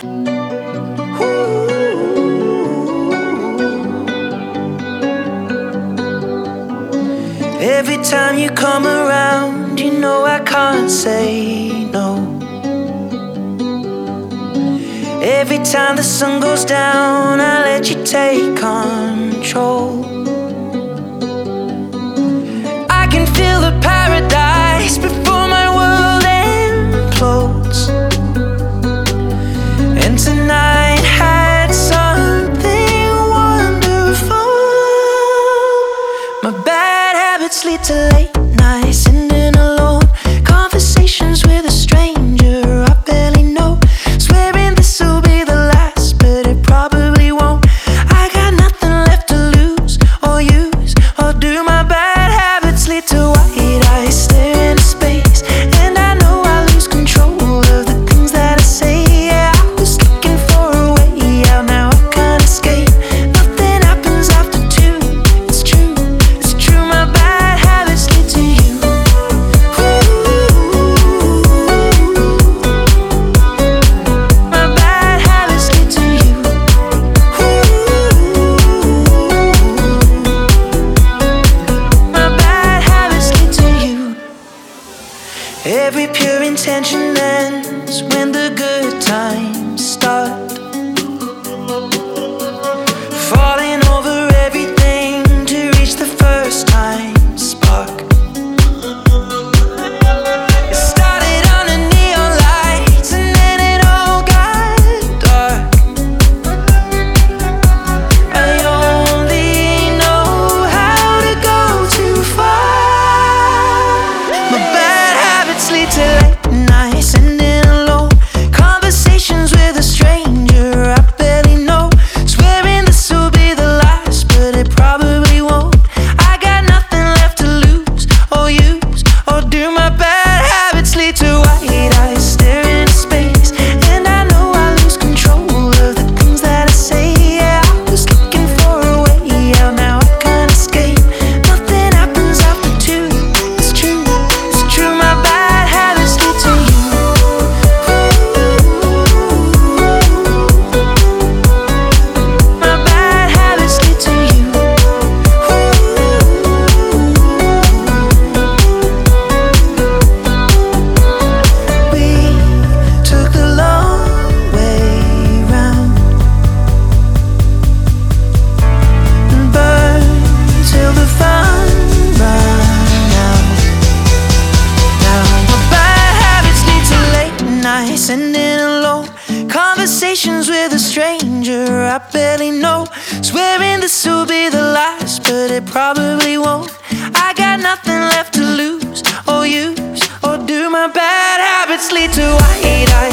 Every time you come around, you know I can't say no. Every time the sun goes down, I let you take control. I can feel the paradise before my world implodes. And tonight had something wonderful. My bad habits lead to late nights, sitting alone, conversations with a stranger I barely know, swearing this will be the last, but it probably won't. I got nothing left to lose or use or do. My bad habits lead to white eyes stare into space, and I know I lose control of the things that I say. Yeah, I was looking for a way out, now I can't escape. Nothing happens after two. It's true, it's true. My bad habits lead to you. My bad habits lead to you. My bad habits lead to you. Every pure intention ends when the good times start. Falling over everything to reach the first time spark. It started under neon lights and then it all got dark. I only know how to go too far. My bad habits lead to late nights, sitting alone, conversations with a stranger I barely know, swearing this will be the last, but it probably won't. I got nothing left to lose or use or do. My bad habits lead to white eyes stare into space, and I know I lose control of the things that I say. Yeah, I was looking for a way out, now I can't escape. Nothing happens after two. It's true, it's true. My bad habits lead to you. My bad habits lead to you. We took the long way round and burned till the fun ran out. Now my bad habits lead to late nights, sitting alone, conversations with a stranger I barely know, swearing this will be the last, but it probably won't. I got nothing left to lose or use or do. My bad habits lead to white eyes